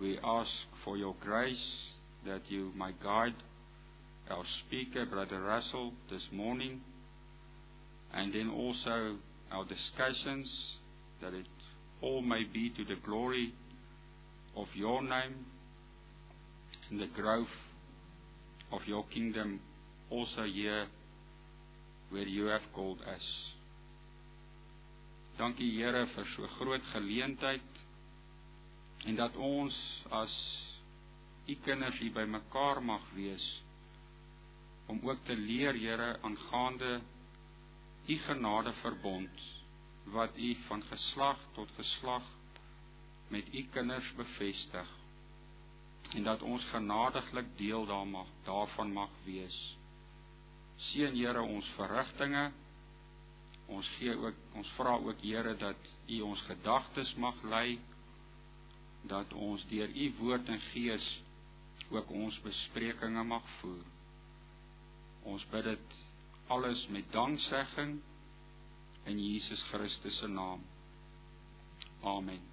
We ask for your grace that you might guide our speaker, Brother Russell, this morning, and then also our discussions, that it all may be to the glory of your name and the growth of your kingdom also here where you have called us. Dankie Here vir so groot geleentheid en dat ons as u kinders hier by mekaar mag wees om ook te leer, Here, aangaande u genade verbond wat u van geslag tot geslag met u kinders bevestig en dat ons genadiglik deel daarvan mag wees. Seën Here ons verrigtinge. Ons vra ook Here dat u ons gedagtes mag lei, dat ons deur u woord en gees ook ons besprekinge mag voer. Ons bid dit alles met danksegging in Jesus Christus se naam. Amen.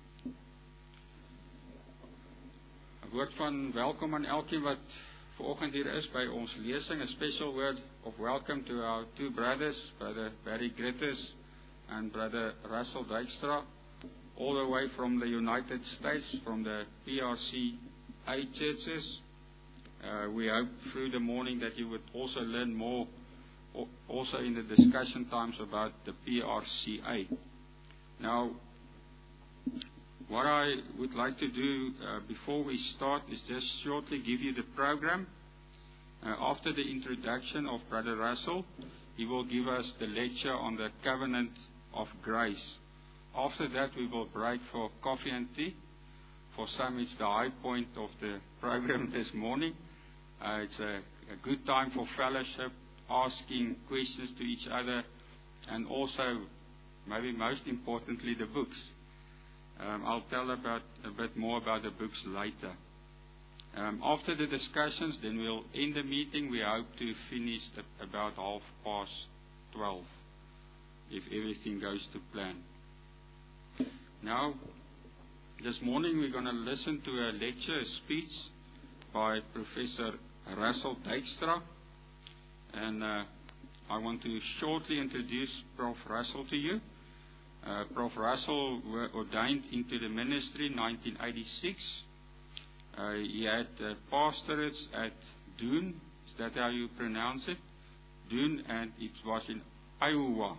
'n Woord van welkom aan elkeen wat vanoggend hier is by ons lesing. A special word of welcome to our two brothers, Brother Barry Gritters and Brother Russell Dykstra, all the way from the United States, from the PRCA churches. We hope through the morning that you would also learn more, also in the discussion times, about the PRCA. Now, what I would like to do before we start is just shortly give you the program. After the introduction of Brother Russell, he will give us the lecture on the Covenant of Grace. After that, we will break for coffee and tea. For some, it's the high point of the program this morning. It's a good time for fellowship, asking questions to each other, and also, maybe most importantly, the books. I'll tell a bit more about the books later. After the discussions, then we'll end the meeting. We hope to finish about 12:30, if everything goes to plan. Now, this morning we're going to listen to a lecture, a speech by Professor Russell Dykstra. And I want to shortly introduce Prof. Russell to you. Prof. Russell was ordained into the ministry in 1986. He had pastorates at Doon. Is that how you pronounce it? Doon, and it was in Iowa.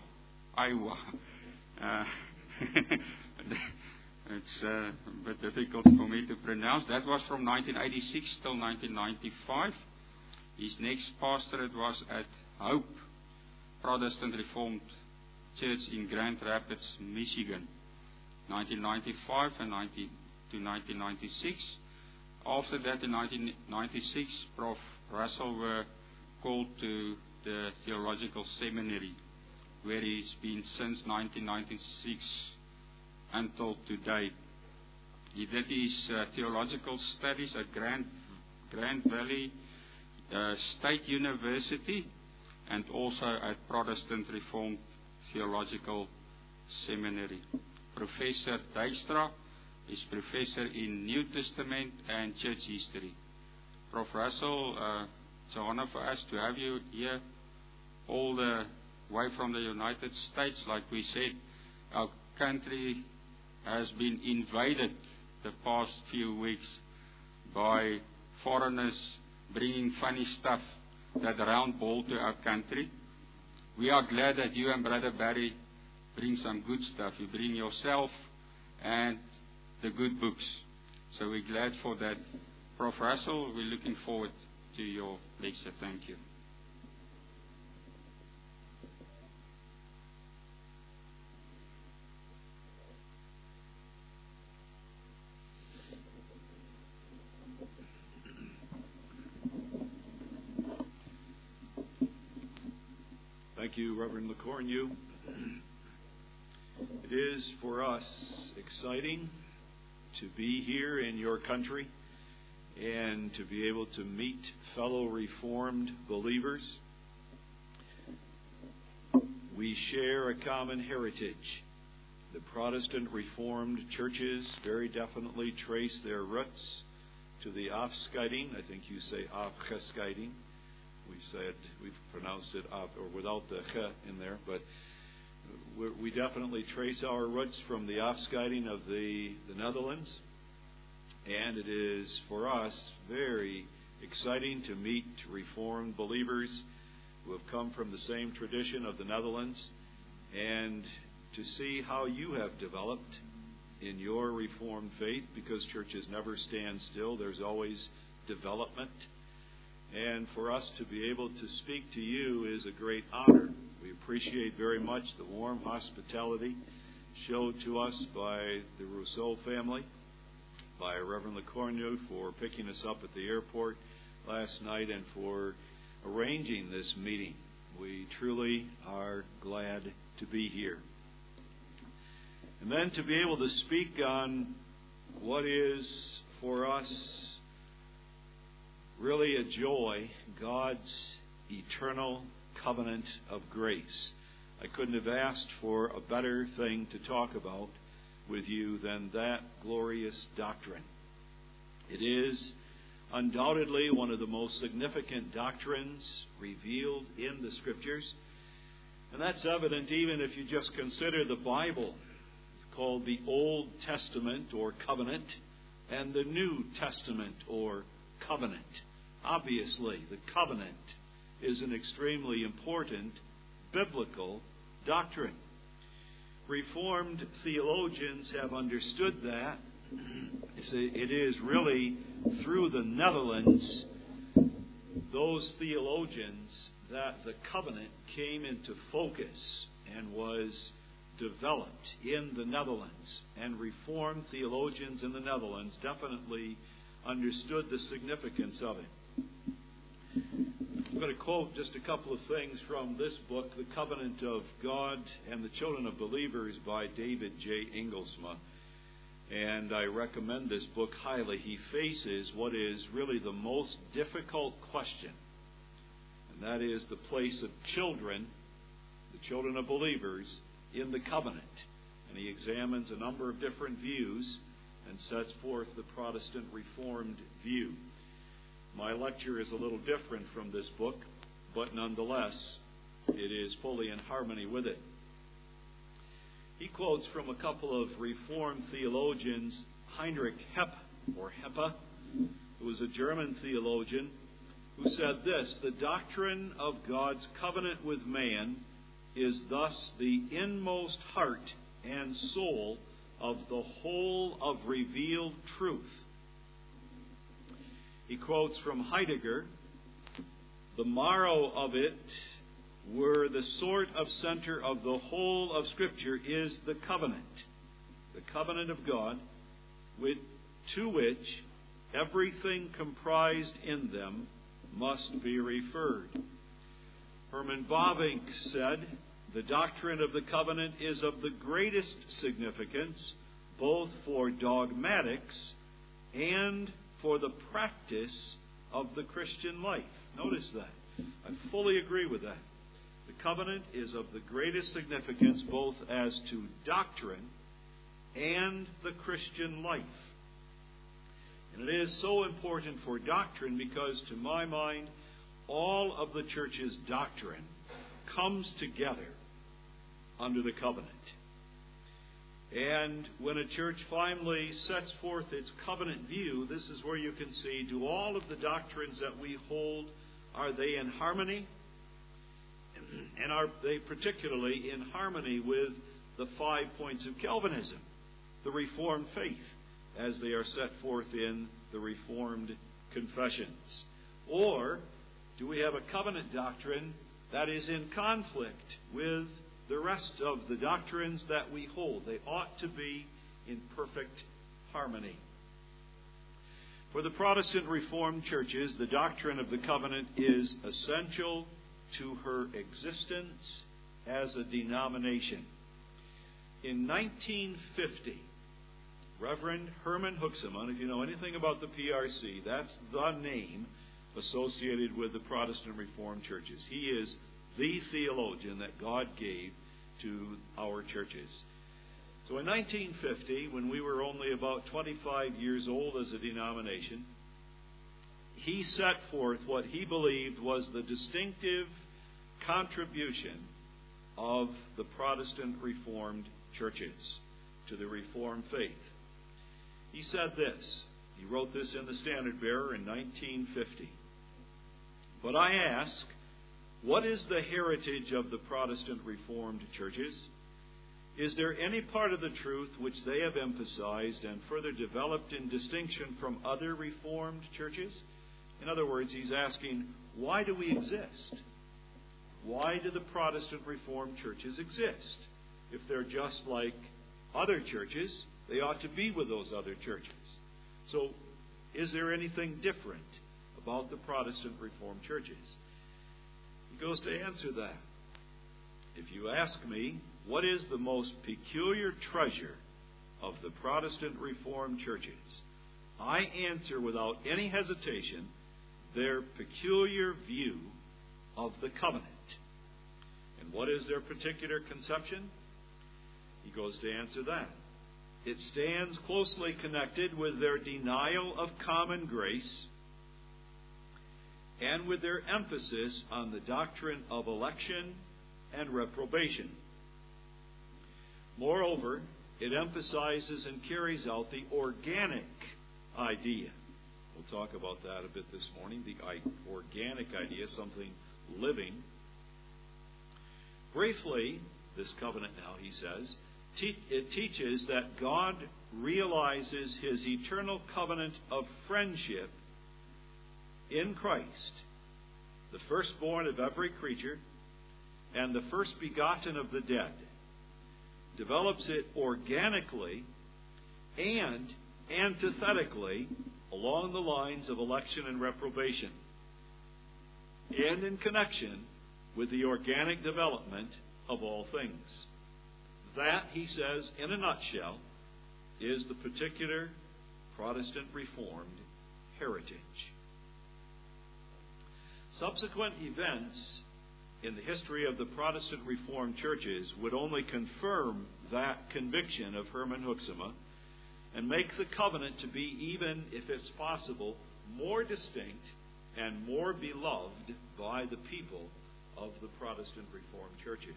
It's a bit difficult for me to pronounce. That was from 1986 till 1995. His next pastorate was at Hope Protestant Reformed Church in Grand Rapids, Michigan, 1995 and 1996. After that, in 1996, Prof. Russell were called to the Theological Seminary, where he's been since 1996 until today. He did his theological studies at Grand Valley State University and also at Protestant Reformed Theological Seminary. Professor Dykstra is professor in New Testament and Church History. Prof. Russell, it's an honor for us to have you here all the way from the United States. Like we said, our country has been invaded the past few weeks by foreigners bringing funny stuff, that round ball, to our country. We are glad that you and Brother Barry bring some good stuff. You bring yourself and the good books. So we're glad for that. Prof. Russell, we're looking forward to your lecture. Thank you. Thank you, Reverend LeCornu. It is for us exciting to be here in your country and to be able to meet fellow Reformed believers. We share a common heritage The Protestant Reformed churches very definitely trace their roots to the Afscheiding. I think you say Afgescheiding. We've pronounced it or without the ch in there, but we definitely trace our roots from the Afscheiding of the Netherlands. And it is for us very exciting to meet Reformed believers who have come from the same tradition of the Netherlands, and to see how you have developed in your Reformed faith, because churches never stand still. There's always development. And for us to be able to speak to you is a great honor. We appreciate very much the warm hospitality showed to us by the Rousseau family, by Reverend LeCornu for picking us up at the airport last night and for arranging this meeting. We truly are glad to be here. And then to be able to speak on what is for us really a joy, God's eternal covenant of grace. I couldn't have asked for a better thing to talk about with you than that glorious doctrine. It is undoubtedly one of the most significant doctrines revealed in the Scriptures. And that's evident even if you just consider the Bible. It's called the Old Testament or covenant and the New Testament or covenant. Obviously, the covenant is an extremely important biblical doctrine. Reformed theologians have understood that. It is really through the Netherlands, those theologians, that the covenant came into focus and was developed in the Netherlands. And Reformed theologians in the Netherlands definitely understood the significance of it. I'm going to quote just a couple of things from this book, The Covenant of God and the Children of Believers by David J. Inglesma. And I recommend this book highly. He faces what is really the most difficult question, and that is the place of children, the children of believers, in the covenant. And he examines a number of different views and sets forth the Protestant Reformed view. My lecture is a little different from this book, but nonetheless, it is fully in harmony with it. He quotes from a couple of Reformed theologians, Heinrich Heppe, who was a German theologian, who said this: "The doctrine of God's covenant with man is thus the inmost heart and soul of the whole of revealed truth." He quotes from Heidegger, "The marrow of it, where the sort of center of the whole of Scripture is the covenant of God, to which everything comprised in them must be referred." Herman Bavinck said, "The doctrine of the covenant is of the greatest significance, both for dogmatics and for the practice of the Christian life." Notice that. I fully agree with that. The covenant is of the greatest significance both as to doctrine and the Christian life. And it is so important for doctrine because, to my mind, all of the church's doctrine comes together under the covenant. And when a church finally sets forth its covenant view, this is where you can see, do all of the doctrines that we hold, are they in harmony? And are they particularly in harmony with the 5 points of Calvinism, the Reformed faith, as they are set forth in the Reformed confessions? Or do we have a covenant doctrine that is in conflict with the rest of the doctrines that we hold? They ought to be in perfect harmony. For the Protestant Reformed churches, the doctrine of the covenant is essential to her existence as a denomination. In 1950, Reverend Herman Huxaman, if you know anything about the PRC, that's the name associated with the Protestant Reformed churches. He is the theologian that God gave to our churches. So in 1950, when we were only about 25 years old as a denomination, he set forth what he believed was the distinctive contribution of the Protestant Reformed churches to the Reformed faith. He said this. He wrote this in the Standard Bearer in 1950. But I ask, what is the heritage of the Protestant Reformed churches? Is there any part of the truth which they have emphasized and further developed in distinction from other Reformed churches? In other words, he's asking, why do we exist? Why do the Protestant Reformed churches exist? If they're just like other churches, they ought to be with those other churches. So, is there anything different about the Protestant Reformed churches? He goes to answer that. If you ask me, what is the most peculiar treasure of the Protestant Reformed churches? I answer without any hesitation, their peculiar view of the covenant. And what is their particular conception? He goes to answer that. It stands closely connected with their denial of common grace and with their emphasis on the doctrine of election and reprobation. Moreover, it emphasizes and carries out the organic idea. We'll talk about that a bit this morning, the organic idea, something living. Briefly, this covenant now, he says, it teaches that God realizes his eternal covenant of friendship in Christ, the firstborn of every creature and the first begotten of the dead, develops it organically and antithetically along the lines of election and reprobation, and in connection with the organic development of all things. That, he says, in a nutshell, is the particular Protestant Reformed heritage. Subsequent events in the history of the Protestant Reformed churches would only confirm that conviction of Herman Hoeksema and make the covenant to be, even if it's possible, more distinct and more beloved by the people of the Protestant Reformed churches.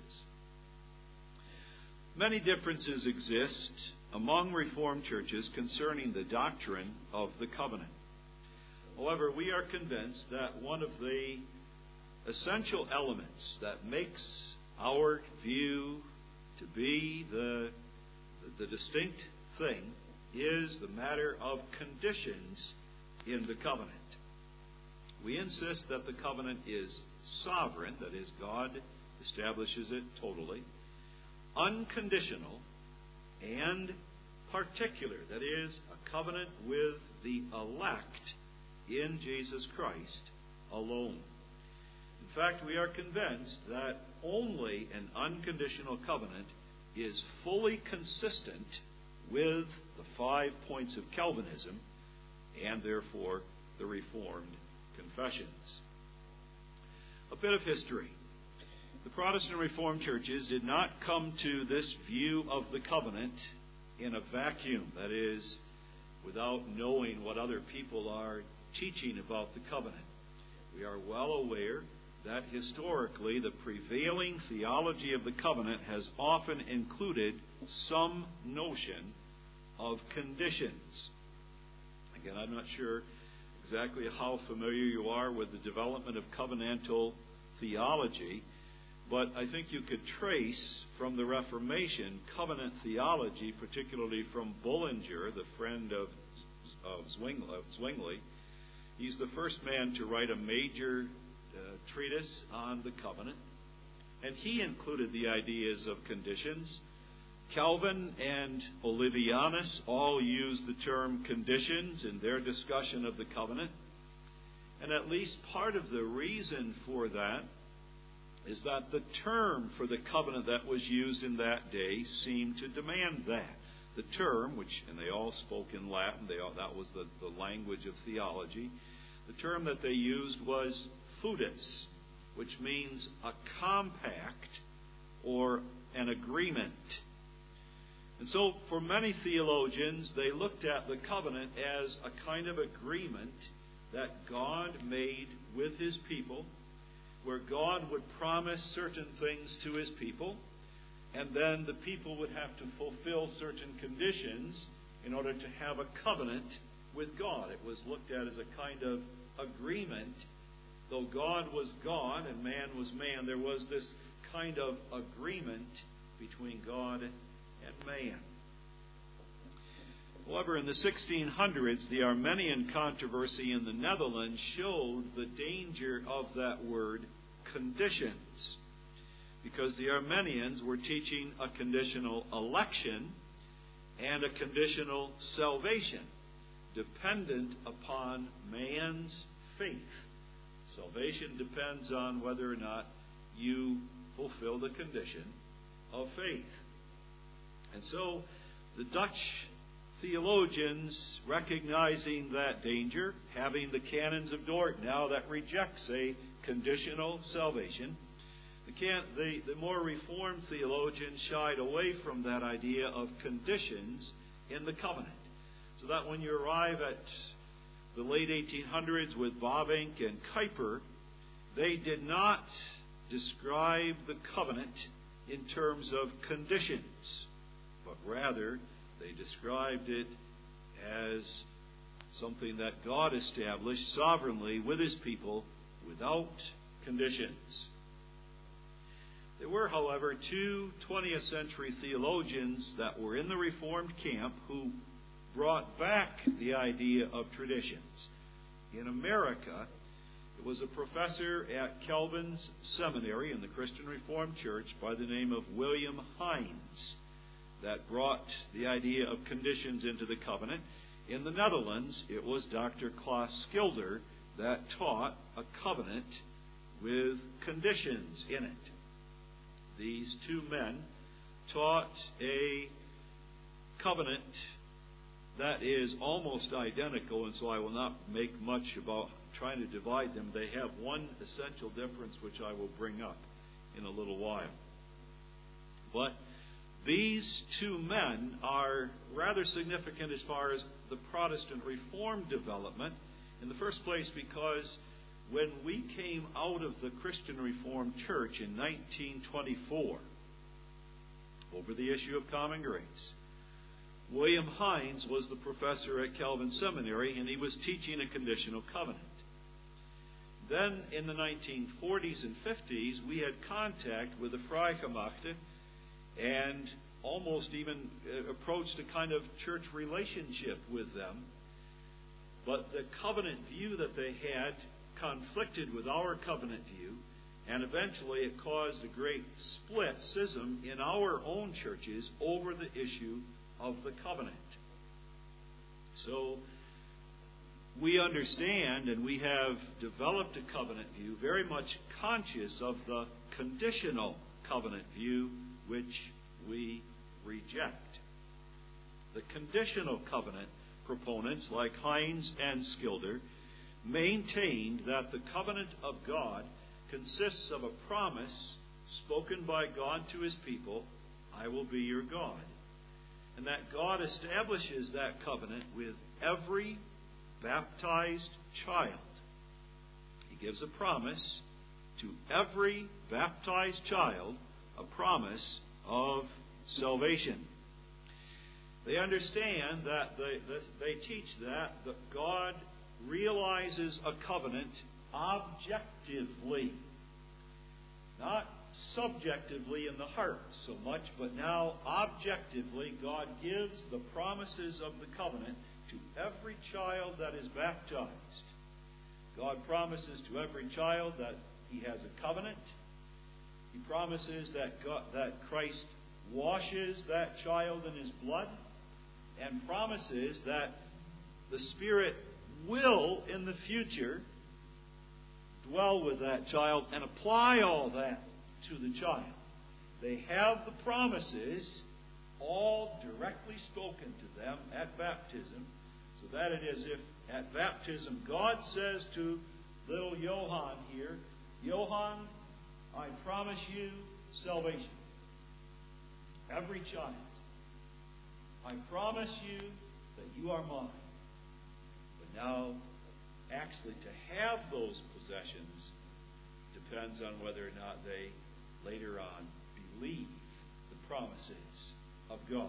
Many differences exist among Reformed churches concerning the doctrine of the covenant. However, we are convinced that one of the essential elements that makes our view to be the distinct thing is the matter of conditions in the covenant. We insist that the covenant is sovereign, that is, God establishes it totally, unconditional, and particular, that is, a covenant with the elect in Jesus Christ alone. In fact, we are convinced that only an unconditional covenant is fully consistent with the 5 points of Calvinism and therefore the Reformed confessions. A bit of history. The Protestant Reformed churches did not come to this view of the covenant in a vacuum, that is, without knowing what other people are teaching about the covenant. We are well aware that historically the prevailing theology of the covenant has often included some notion of conditions. Again, I'm not sure exactly how familiar you are with the development of covenantal theology, but I think you could trace from the Reformation covenant theology, particularly from Bullinger, the friend of Zwingli. He's the first man to write a major treatise on the covenant, and he included the ideas of conditions. Calvin and Olevianus all use the term conditions in their discussion of the covenant, and at least part of the reason for that is that the term for the covenant that was used in that day seemed to demand that. The term, and they all spoke in Latin, that was the language of theology, the term that they used was foedus, which means a compact or an agreement. And so, for many theologians, they looked at the covenant as a kind of agreement that God made with His people, where God would promise certain things to His people, and then the people would have to fulfill certain conditions in order to have a covenant with God. It was looked at as a kind of agreement. Though God was God and man was man, there was this kind of agreement between God and man. However, in the 1600s, the Armenian controversy in the Netherlands showed the danger of that word conditions, because the Armenians were teaching a conditional election and a conditional salvation dependent upon man's faith. Salvation depends on whether or not you fulfill the condition of faith. And so the Dutch theologians, recognizing that danger, having the canons of Dort now that rejects a conditional salvation, the more Reformed theologians shied away from that idea of conditions in the covenant. So that when you arrive at the late 1800s with Bavinck and Kuyper, they did not describe the covenant in terms of conditions, but rather they described it as something that God established sovereignly with His people without conditions. There were, however, two 20th century theologians that were in the Reformed camp who brought back the idea of traditions. In America, it was a professor at Calvin's Seminary in the Christian Reformed Church by the name of William Hines that brought the idea of conditions into the covenant. In the Netherlands, it was Dr. Klaas Schilder that taught a covenant with conditions in it. These two men taught a covenant that is almost identical, and so I will not make much about trying to divide them. They have one essential difference which I will bring up in a little while. But these two men are rather significant as far as the Protestant Reformed development. In the first place, because when we came out of the Christian Reformed Church in 1924 over the issue of common grace, William Hines was the professor at Calvin Seminary, and he was teaching a conditional covenant. Then in the 1940s and 50s, we had contact with the Freigemachte and almost even approached a kind of church relationship with them. But the covenant view that they had conflicted with our covenant view, and eventually it caused a great split, schism, in our own churches over the issue of the covenant. So we understand, and we have developed a covenant view very much conscious of the conditional covenant view, which we reject. The conditional covenant proponents, like Hines and Schilder, maintained that the covenant of God consists of a promise spoken by God to His people, I will be your God. And that God establishes that covenant with every baptized child. He gives a promise to every baptized child, a promise of salvation. They understand that they teach that God realizes a covenant objectively, not subjectively in the heart so much, but now objectively God gives the promises of the covenant to every child that is baptized. God promises to every child that He has a covenant. He promises that Christ washes that child in His blood, and promises that the Spirit will, in the future, dwell with that child and apply all that to the child. They have the promises all directly spoken to them at baptism, so that it is if at baptism God says to little Johann here, Johann, I promise you salvation. Every child. I promise you that you are mine. But now, actually, to have those possessions depends on whether or not they later on believe the promises of God.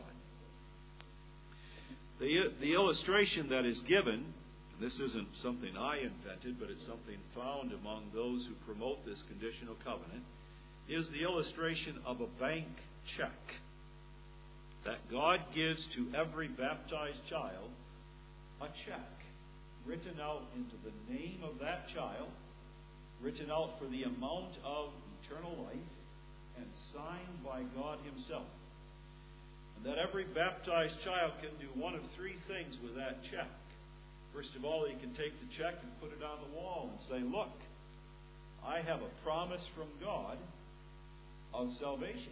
The illustration that is given, and this isn't something I invented, but it's something found among those who promote this conditional covenant, is the illustration of a bank check that God gives to every baptized child, a check written out into the name of that child, written out for the amount of eternal life, and signed by God Himself. And that every baptized child can do one of three things with that check. First of all, he can take the check and put it on the wall and say, look, I have a promise from God of salvation.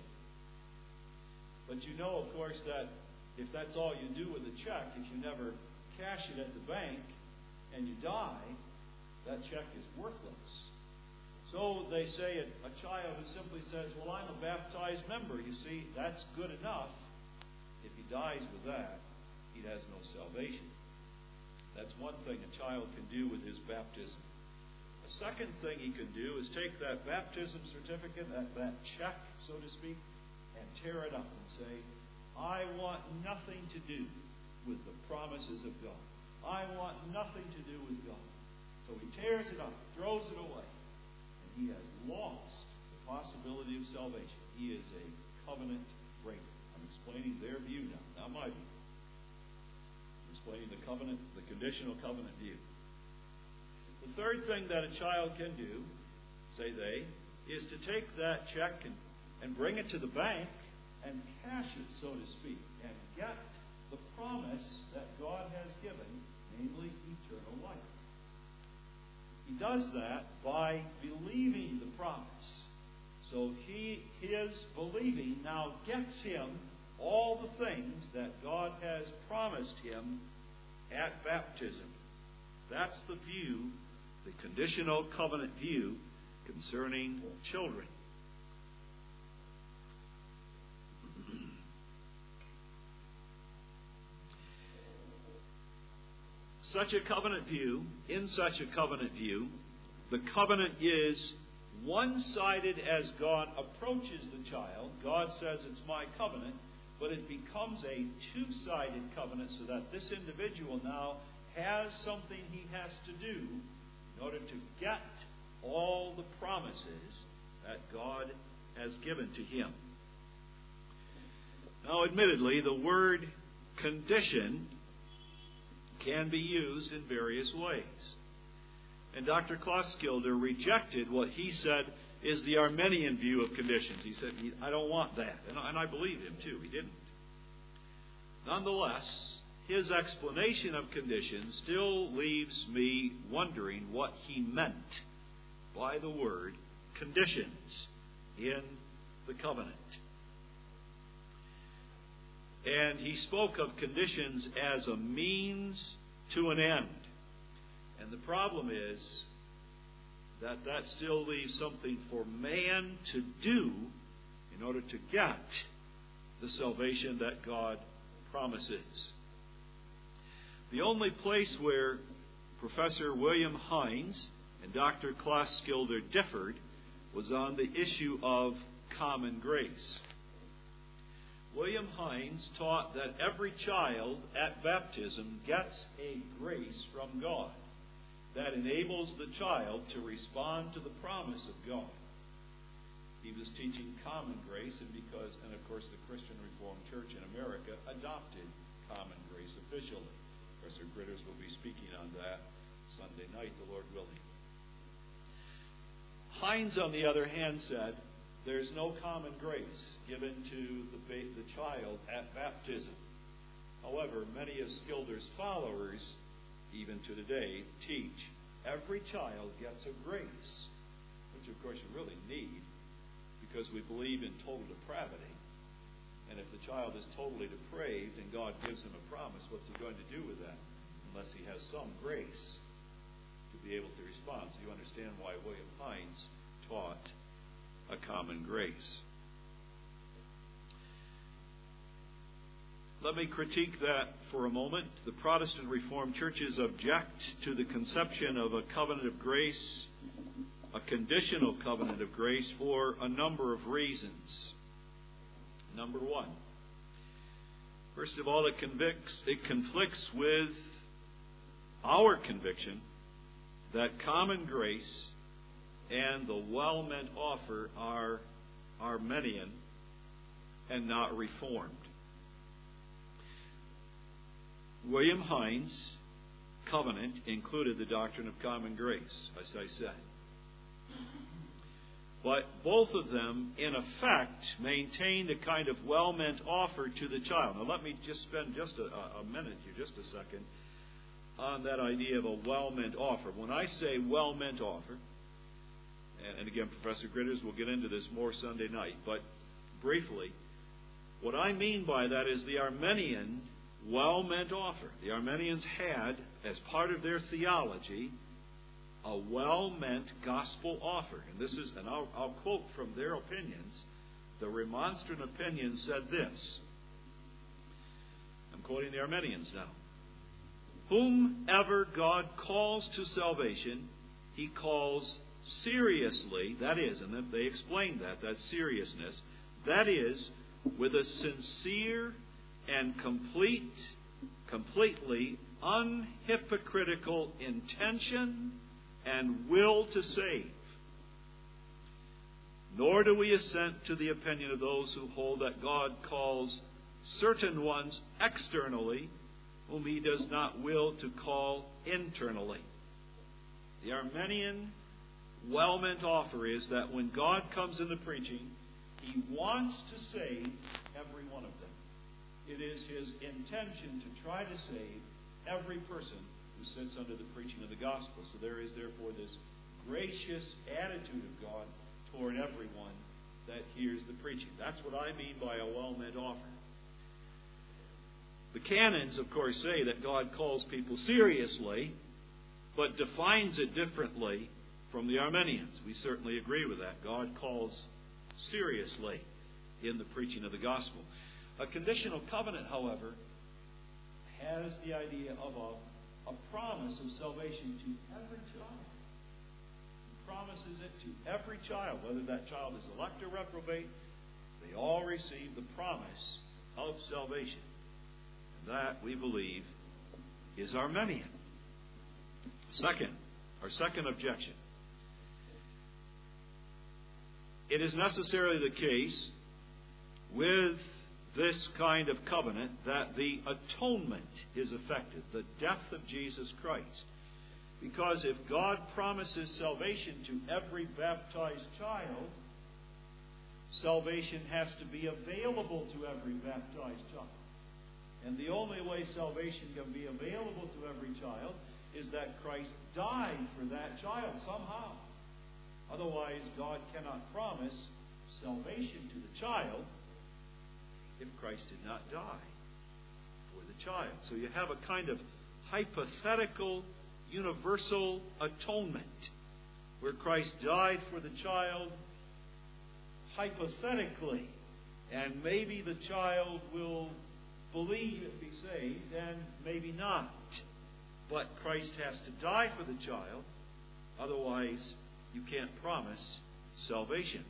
But you know, of course, that if that's all you do with a check, if you never cash it at the bank and you die, that check is worthless. So they say a child who simply says, well, I'm a baptized member. You see, that's good enough. If he dies with that, he has no salvation. That's one thing a child can do with his baptism. A second thing he can do is take that baptism certificate, that check, so to speak, and tear it up and say, I want nothing to do with the promises of God. I want nothing to do with God. So he tears it up, throws it away, and he has lost the possibility of salvation. He is a covenant breaker. I'm explaining their view now, not my view. I'm explaining the conditional covenant view. The third thing that a child can do, say they, is to take that check and bring it to the bank and cash it, so to speak, and get the promise that God has given, namely eternal life. He does that by believing the promise. So his believing now gets him all the things that God has promised him at baptism. That's the view, the conditional covenant view concerning children. In such a covenant view, the covenant is one-sided as God approaches the child. God says it's my covenant, but it becomes a two-sided covenant so that this individual now has something he has to do in order to get all the promises that God has given to him. Now, admittedly, the word condition can be used in various ways. And Dr. Kloskilder rejected what he said is the Arminian view of conditions. He said, I don't want that. And I believe him, too. He didn't. Nonetheless, his explanation of conditions still leaves me wondering what he meant by the word conditions in the covenant. And he spoke of conditions as a means to an end. And the problem is that still leaves something for man to do in order to get the salvation that God promises. The only place where Professor William Hines and Dr. Kloskilder differed was on the issue of common grace. William Hines taught that every child at baptism gets a grace from God that enables the child to respond to the promise of God. He was teaching common grace, and of course the Christian Reformed Church in America adopted common grace officially. Professor Gritters will be speaking on that Sunday night, the Lord willing. Hines, on the other hand, said there's no common grace given to the child at baptism. However, many of Skilder's followers, even to today, teach every child gets a grace, which of course you really need, because we believe in total depravity. And if the child is totally depraved and God gives him a promise, what's he going to do with that? Unless he has some grace to be able to respond. So you understand why William Hines taught a common grace. Let me critique that for a moment. The Protestant Reformed churches object to the conception of a covenant of grace, a conditional covenant of grace, for a number of reasons. Number one, first of all, it conflicts with our conviction that common grace and the well-meant offer are Arminian and not Reformed. William Hines' covenant included the doctrine of common grace, as I said. But both of them, in effect, maintained a kind of well-meant offer to the child. Now, let me just spend just a minute here, just a second, on that idea of a well-meant offer. When I say well-meant offer, and again, Professor Gritters will get into this more Sunday night, but briefly, what I mean by that is the Arminian well-meant offer. The Arminians had, as part of their theology, a well-meant gospel offer. And I'll quote from their opinions. The Remonstrant opinion said this. I'm quoting the Arminians now. Whomever God calls to salvation, He calls seriously, that is, and then they explained that seriousness, that is, with a sincere and completely unhypocritical intention and will to save. Nor do we assent to the opinion of those who hold that God calls certain ones externally, whom He does not will to call internally. The Arminian well-meant offer is that when God comes into preaching, He wants to save every one of them. It is His intention to try to save every person who sits under the preaching of the gospel. So there is therefore this gracious attitude of God toward everyone that hears the preaching. That's what I mean by a well-meant offer. The canons, of course, say that God calls people seriously, but defines it differently from the Arminians. We certainly agree with that. God calls seriously in the preaching of the gospel. A conditional covenant, however, has the idea of a promise of salvation to every child. He promises it to every child, whether that child is elect or reprobate. They all receive the promise of salvation. And that, we believe, is Arminian. Our second objection. It is necessarily the case with this kind of covenant that the atonement is effected, the death of Jesus Christ. Because if God promises salvation to every baptized child, salvation has to be available to every baptized child. And the only way salvation can be available to every child is that Christ died for that child somehow. Otherwise, God cannot promise salvation to the child if Christ did not die for the child. So you have a kind of hypothetical, universal atonement where Christ died for the child hypothetically. And maybe the child will believe and be saved, and maybe not. But Christ has to die for the child. Otherwise, you can't promise salvation.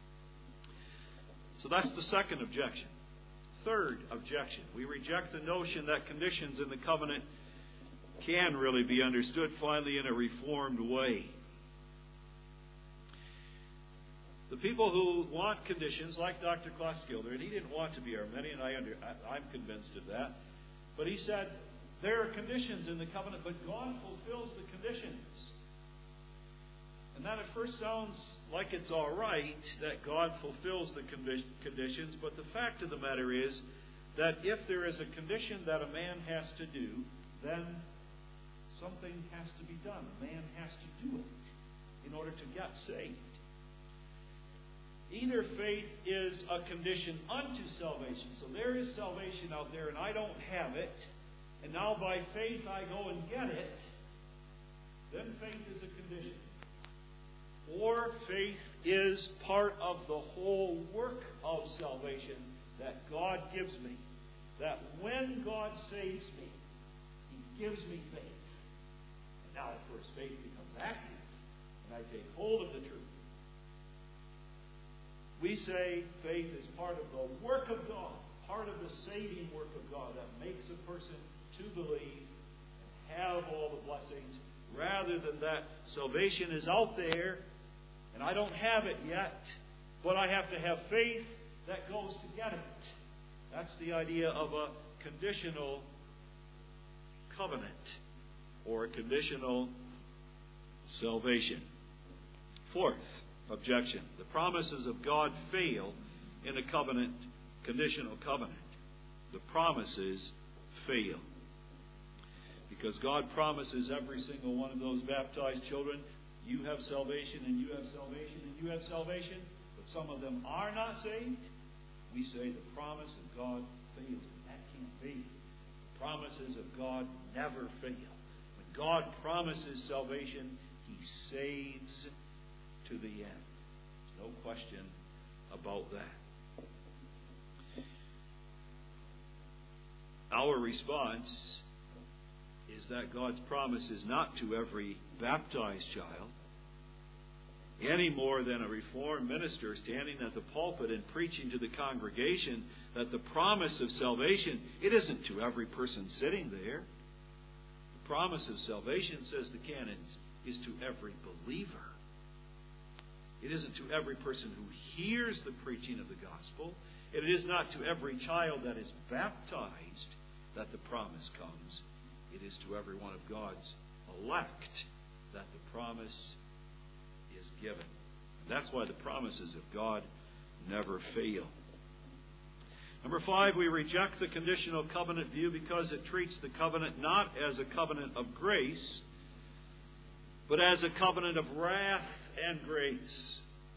So that's the second objection. Third objection. We reject the notion that conditions in the covenant can really be understood finally in a reformed way. The people who want conditions, like Dr. Kloskilder, and he didn't want to be Arminian, I'm convinced of that, but he said there are conditions in the covenant, but God fulfills the conditions. And that at first sounds like it's all right that God fulfills the conditions, but the fact of the matter is that if there is a condition that a man has to do, then something has to be done. A man has to do it in order to get saved. Either faith is a condition unto salvation. So there is salvation out there and I don't have it, and now by faith I go and get it. Then faith is a condition. Or faith is part of the whole work of salvation that God gives me. that when God saves me, He gives me faith. And now, of course, faith becomes active, and I take hold of the truth. We say faith is part of the work of God, part of the saving work of God that makes a person to believe and have all the blessings, rather than that salvation is out there and I don't have it yet, but I have to have faith that goes to get it. That's the idea of a conditional covenant or a conditional salvation. Fourth objection: the promises of God fail in a covenant, conditional covenant. The promises fail. Because God promises every single one of those baptized children, you have salvation, and you have salvation, and you have salvation, but some of them are not saved. We say the promise of God fails. That can't be. The promises of God never fail. When God promises salvation, He saves to the end. There's no question about that. Our response is that God's promise is not to every baptized child, any more than a Reformed minister standing at the pulpit and preaching to the congregation that the promise of salvation, it isn't to every person sitting there. The promise of salvation, says the canons, is to every believer. It isn't to every person who hears the preaching of the gospel. It is not to every child that is baptized that the promise comes. It is to every one of God's elect that the promise is given. And that's why the promises of God never fail. Number 5, we reject the conditional covenant view because it treats the covenant not as a covenant of grace, but as a covenant of wrath and grace.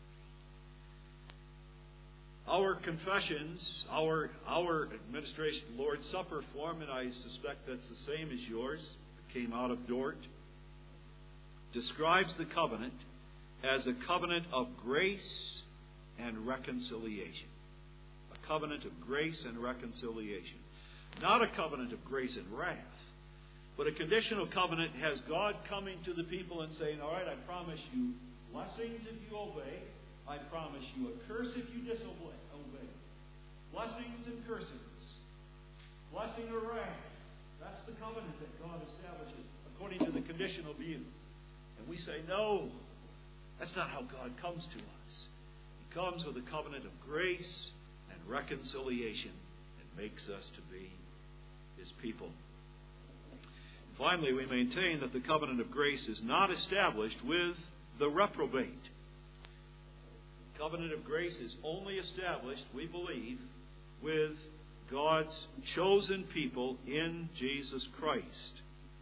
Our confessions, our administration Lord's Supper form, and I suspect that's the same as yours, it came out of Dort, describes the covenant as a covenant of grace and reconciliation. A covenant of grace and reconciliation. Not a covenant of grace and wrath, but a conditional covenant has God coming to the people and saying, all right, I promise you blessings if you obey. I promise you a curse if you disobey. Blessings and curses. Blessing or wrath. That's the covenant that God establishes according to the conditional view. And we say, no, that's not how God comes to us. He comes with a covenant of grace and reconciliation and makes us to be His people. Finally, we maintain that the covenant of grace is not established with the reprobate. The covenant of grace is only established, we believe, with God's chosen people in Jesus Christ.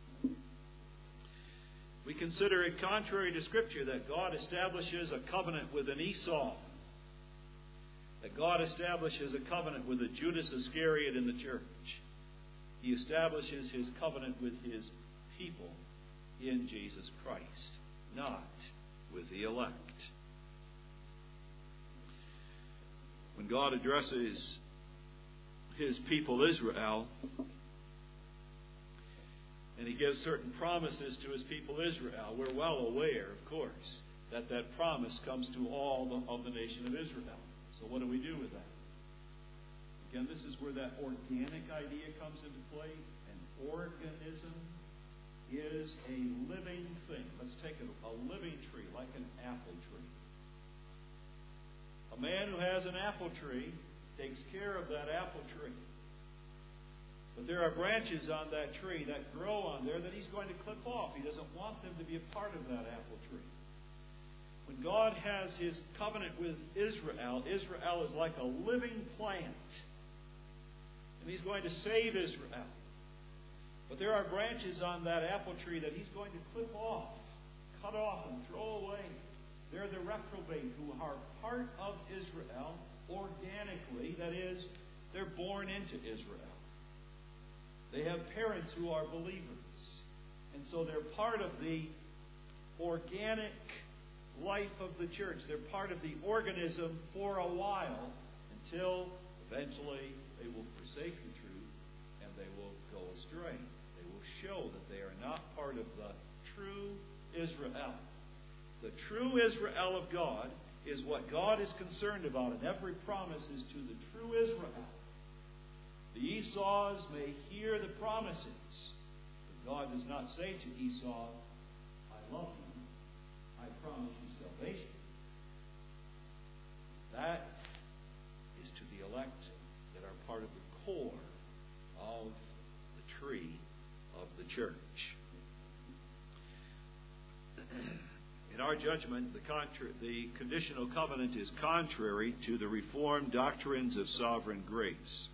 We consider it contrary to Scripture that God establishes a covenant with an Esau, that God establishes a covenant with a Judas Iscariot in the church. He establishes His covenant with His people in Jesus Christ, not with the elect. When God addresses His people Israel, and He gives certain promises to His people Israel, we're well aware, of course, that that promise comes to all of the nation of Israel. So what do we do with that? Again, this is where that organic idea comes into play. An organism is a living thing. Let's take a living tree, like an apple tree. A man who has an apple tree takes care of that apple tree. But there are branches on that tree that grow on there that he's going to clip off. He doesn't want them to be a part of that apple tree. When God has His covenant with Israel, Israel is like a living plant. And He's going to save Israel. But there are branches on that apple tree that He's going to clip off, cut off, and throw away. They're the reprobate who are part of Israel organically. That is, they're born into Israel. They have parents who are believers. And so they're part of the organic life of the church. They're part of the organism for a while until eventually they will forsake the truth they will go astray. They will show that they are not part of the true Israel. The true Israel of God is what God is concerned about, and every promise is to the true Israel. The Esau's may hear the promises, but God does not say to Esau, I love you, I promise you salvation. That is to the elect that are part of the core of the tree of the church. In our judgment, the conditional covenant is contrary to the Reformed doctrines of sovereign grace.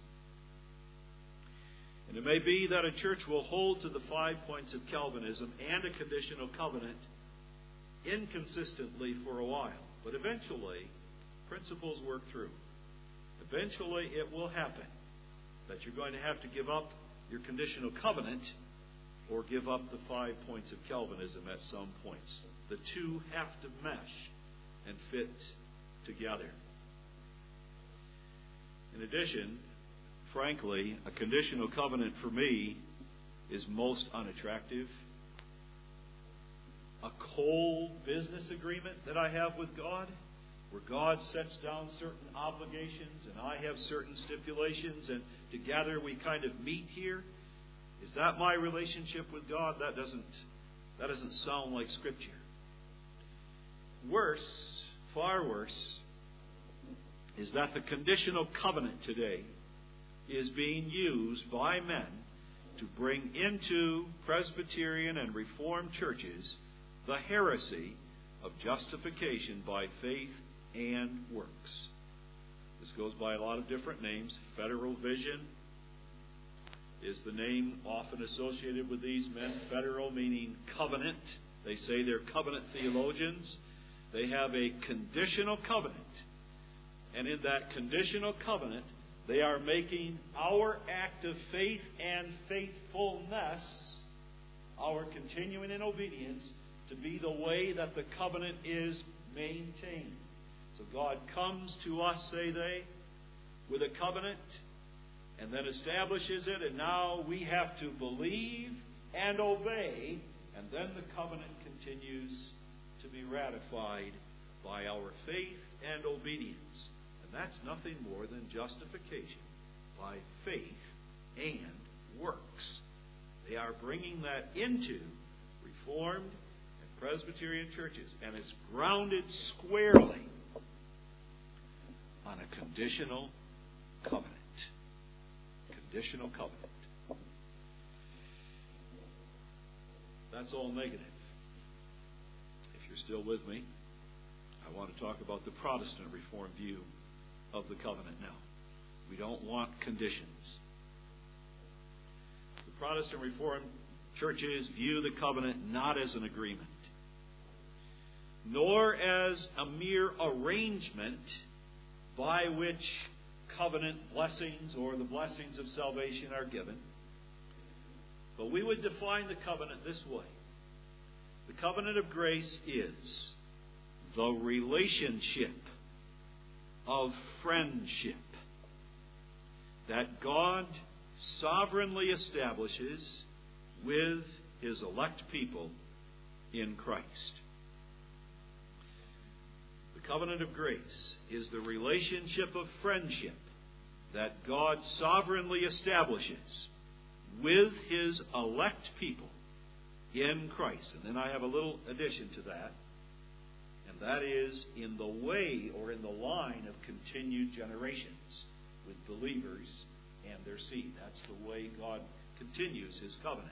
And it may be that a church will hold to the 5 points of Calvinism and a conditional covenant inconsistently for a while. But eventually, principles work through. Eventually, it will happen that you're going to have to give up your conditional covenant or give up the 5 points of Calvinism at some points. The two have to mesh and fit together. In addition, frankly, a conditional covenant for me is most unattractive. A cold business agreement that I have with God, where God sets down certain obligations and I have certain stipulations, and together we kind of meet here. Is that my relationship with God? That doesn't sound like Scripture. Worse, far worse, is that the conditional covenant today is being used by men to bring into Presbyterian and Reformed churches the heresy of justification by faith and works. This goes by a lot of different names. Federal vision is the name often associated with these men. Federal meaning covenant. They say they're covenant theologians. They have a conditional covenant. And in that conditional covenant, they are making our act of faith and faithfulness, our continuing in obedience, to be the way that the covenant is maintained. So God comes to us, say they, with a covenant, and then establishes it, and now we have to believe and obey, and then the covenant continues to be ratified by our faith and obedience. And that's nothing more than justification by faith and works. They are bringing that into Reformed and Presbyterian churches, and it's grounded squarely on a conditional covenant. Conditional covenant. That's all negative. If you're still with me, I want to talk about the Protestant Reformed view of the covenant now. We don't want conditions. The Protestant Reformed churches view the covenant not as an agreement, nor as a mere arrangement by which covenant blessings or the blessings of salvation are given. But we would define the covenant this way. The covenant of grace is the relationship of friendship that God sovereignly establishes with His elect people in Christ. The covenant of grace is the relationship of friendship that God sovereignly establishes with His elect people in Christ. And then I have a little addition to that, and that is in the way or in the line of continued generations with believers and their seed. That's the way God continues His covenant.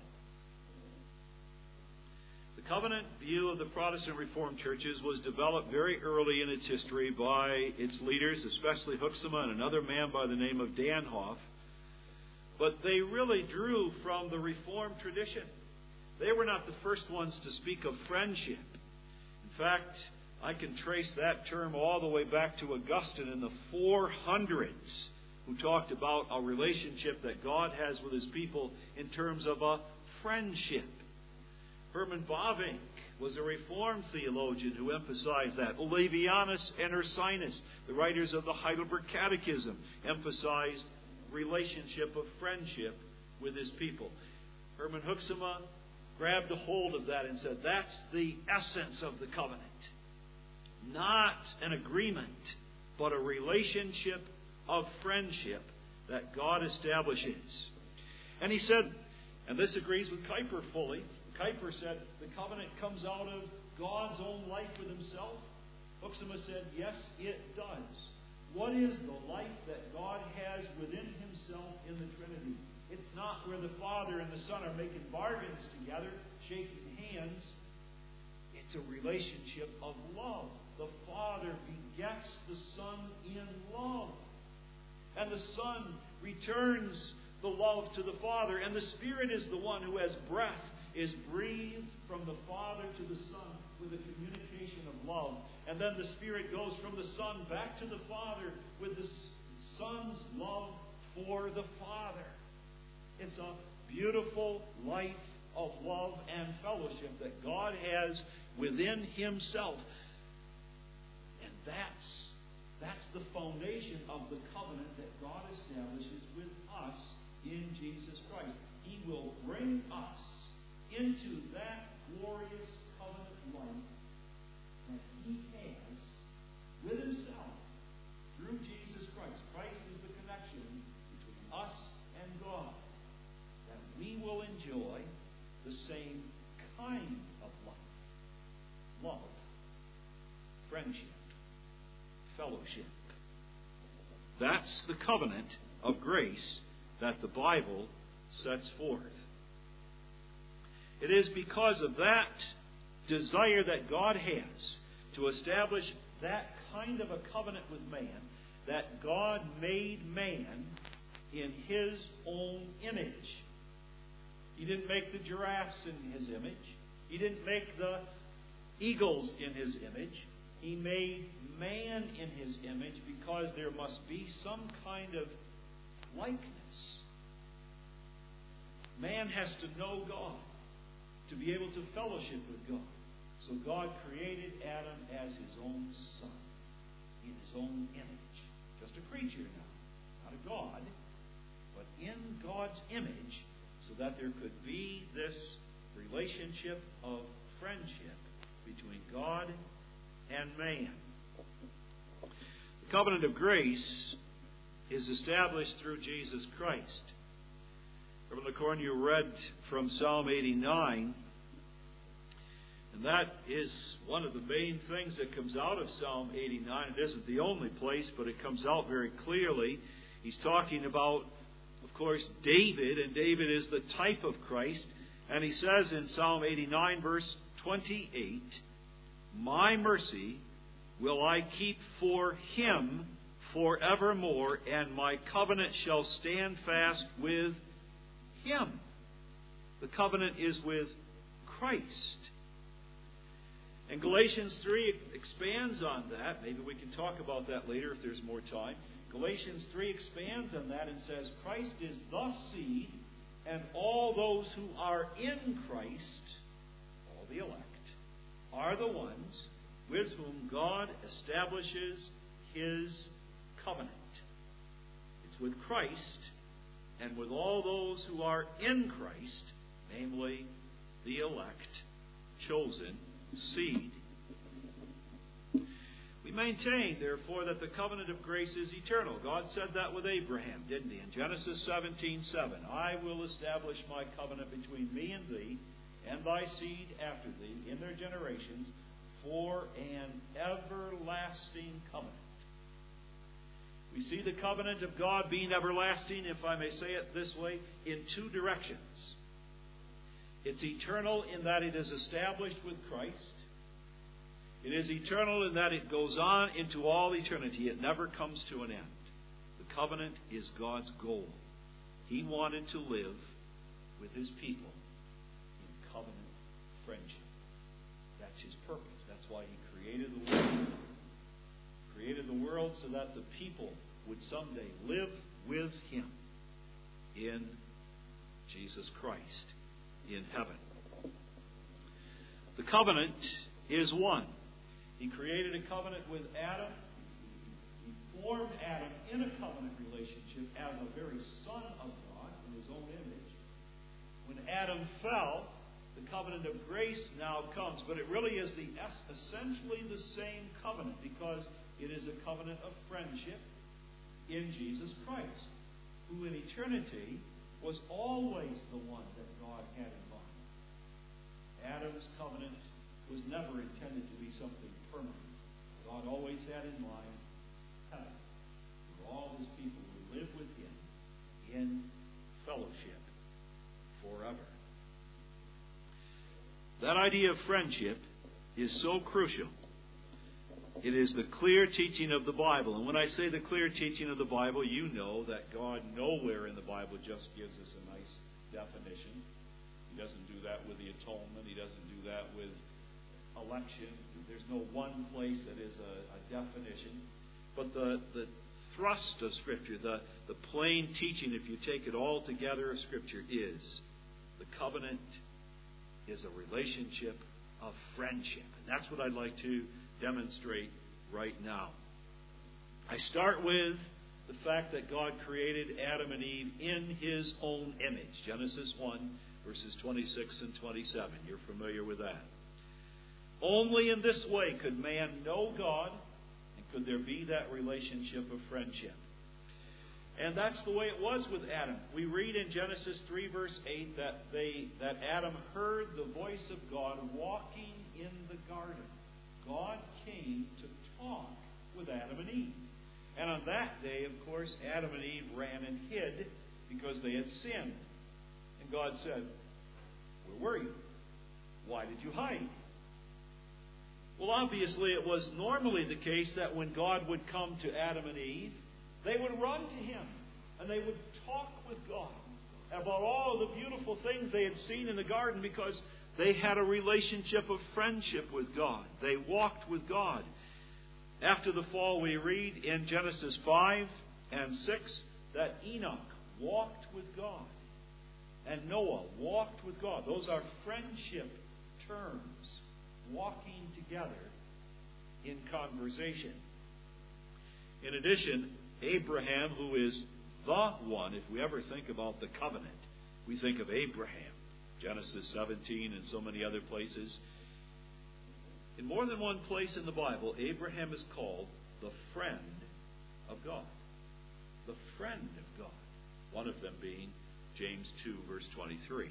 The covenant view of the Protestant Reformed churches was developed very early in its history by its leaders, especially Hoeksema and another man by the name of Danhoff. But they really drew from the Reformed tradition. They were not the first ones to speak of friendship. In fact, I can trace that term all the way back to Augustine in the 400s, who talked about a relationship that God has with His people in terms of a friendship. Herman Bavinck was a Reformed theologian who emphasized that. Olavianus and Ursinus, the writers of the Heidelberg Catechism, emphasized relationship of friendship with His people. Herman Hoeksema grabbed a hold of that and said, that's the essence of the covenant. Not an agreement, but a relationship of friendship that God establishes. And he said, and this agrees with Kuyper fully, Kuyper said the covenant comes out of God's own life with Himself. Hoeksema said, yes, it does. What is the life that God has within Himself in the Trinity? It's not where the Father and the Son are making bargains together, shaking hands. It's a relationship of love. The Father begets the Son in love. And the Son returns the love to the Father. And the Spirit is the one who, as breath, is breathed from the Father to the Son with a communication of love. And then the Spirit goes from the Son back to the Father with the Son's love for the Father. It's a beautiful life of love and fellowship that God has within Himself. And that's the foundation of the covenant that God establishes with us in Jesus Christ. He will bring us into that glorious covenant life that He has with Himself through Jesus Christ. Christ is the connection between us and God. That we will enjoy the same kind of life. Love, friendship, fellowship. That's the covenant of grace that the Bible sets forth. It is because of that desire that God has to establish that kind of a covenant with man that God made man in His own image. He didn't make the giraffes in His image. He didn't make the eagles in His image. He made man in His image because there must be some kind of likeness. Man has to know God to be able to fellowship with God. So God created Adam as His own son, in His own image. Just a creature now, not a God, but in God's image, so that there could be this relationship of friendship between God and man. The covenant of grace is established through Jesus Christ. Reverend LaCorn, you read from Psalm 89, and that is one of the main things that comes out of Psalm 89. It isn't the only place, but it comes out very clearly. He's talking about, of course, David, and David is the type of Christ. And he says in Psalm 89, verse 28, my mercy will I keep for him forevermore, and my covenant shall stand fast with him. The covenant is with Christ. And Galatians 3 expands on that. Maybe we can talk about that later if there's more time. Galatians 3 expands on that and says, Christ is the seed, and all those who are in Christ, all the elect, are the ones with whom God establishes His covenant. It's with Christ and with all those who are in Christ, namely the elect, chosen seed. We maintain, therefore, that the covenant of grace is eternal. God said that with Abraham, didn't He? In Genesis 17:7, I will establish my covenant between me and thee, and thy seed after thee, in their generations, for an everlasting covenant. We see the covenant of God being everlasting, if I may say it this way, in two directions. It's eternal in that it is established with Christ. It is eternal in that it goes on into all eternity. It never comes to an end. The covenant is God's goal. He wanted to live with His people in covenant friendship. That's His purpose. That's why He created the world. Created the world so that the people would someday live with Him in Jesus Christ, in heaven. The covenant is one. He created a covenant with Adam. He formed Adam in a covenant relationship as a very son of God in His own image. When Adam fell, the covenant of grace now comes. But it really is essentially the same covenant, because it is a covenant of friendship in Jesus Christ, who in eternity was always the one that God had in mind. Adam's covenant was never intended to be something permanent. God always had in mind heaven, where all his people would live with him in fellowship forever. That idea of friendship is so crucial. It is the clear teaching of the Bible. And when I say the clear teaching of the Bible, you know that God nowhere in the Bible just gives us a nice definition. He doesn't do that with the atonement. He doesn't do that with election. There's no one place that is a definition. But the thrust of Scripture, the plain teaching, if you take it all together of Scripture, is the covenant is a relationship of friendship. And that's what I'd like to demonstrate right now. I start with the fact that God created Adam and Eve in his own image. Genesis 1, verses 26 and 27. You're familiar with that. Only in this way could man know God, and could there be that relationship of friendship. And that's the way it was with Adam. We read in Genesis 3, verse 8, that Adam heard the voice of God walking in the garden. God came to talk with Adam and Eve. And on that day, of course, Adam and Eve ran and hid because they had sinned. And God said, "Where were you? Why did you hide?" Well, obviously, it was normally the case that when God would come to Adam and Eve, they would run to him, and they would talk with God about all the beautiful things they had seen in the garden, because they had a relationship of friendship with God. They walked with God. After the fall, we read in Genesis 5 and 6 that Enoch walked with God, and Noah walked with God. Those are friendship terms, walking together in conversation. In addition, Abraham, who is the one, if we ever think about the covenant, we think of Abraham. Genesis 17 and so many other places. In more than one place in the Bible, Abraham is called the friend of God. The friend of God. One of them being James 2, verse 23.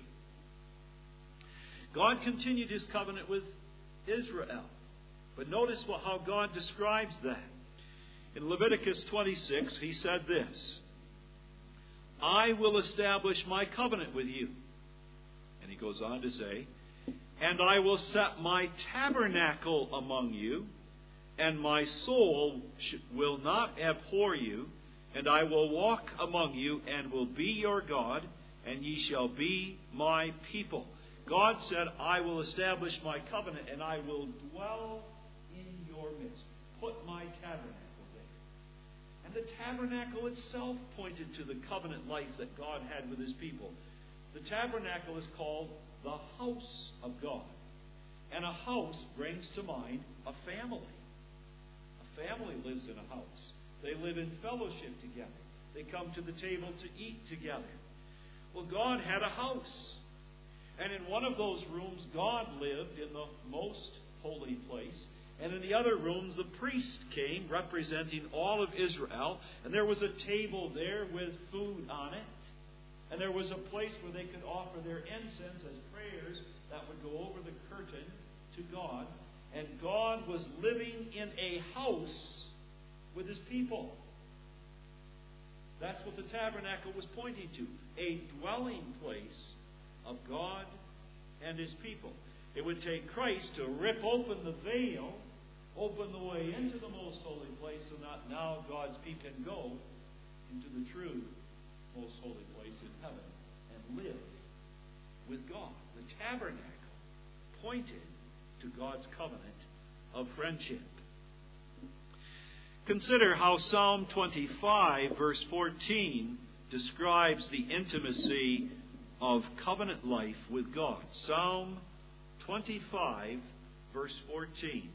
God continued his covenant with Israel. But notice how God describes that. In Leviticus 26, he said this: "I will establish my covenant with you." And he goes on to say, "And I will set my tabernacle among you, and my soul will not abhor you, and I will walk among you, and will be your God, and ye shall be my people." God said, "I will establish my covenant, and I will dwell in your midst." Put my tabernacle there. And the tabernacle itself pointed to the covenant life that God had with his people. The tabernacle is called the house of God. And a house brings to mind a family. A family lives in a house. They live in fellowship together. They come to the table to eat together. Well, God had a house. And in one of those rooms, God lived in the most holy place. And in the other rooms, the priest came, representing all of Israel. And there was a table there with food on it. And there was a place where they could offer their incense as prayers that would go over the curtain to God. And God was living in a house with his people. That's what the tabernacle was pointing to. A dwelling place of God and his people. It would take Christ to rip open the veil, open the way into the most holy place, so that now God's people can go into the true most holy place in heaven and live with God. The tabernacle pointed to God's covenant of friendship. Consider how Psalm 25, verse 14, describes the intimacy of covenant life with God. Psalm 25, verse 14.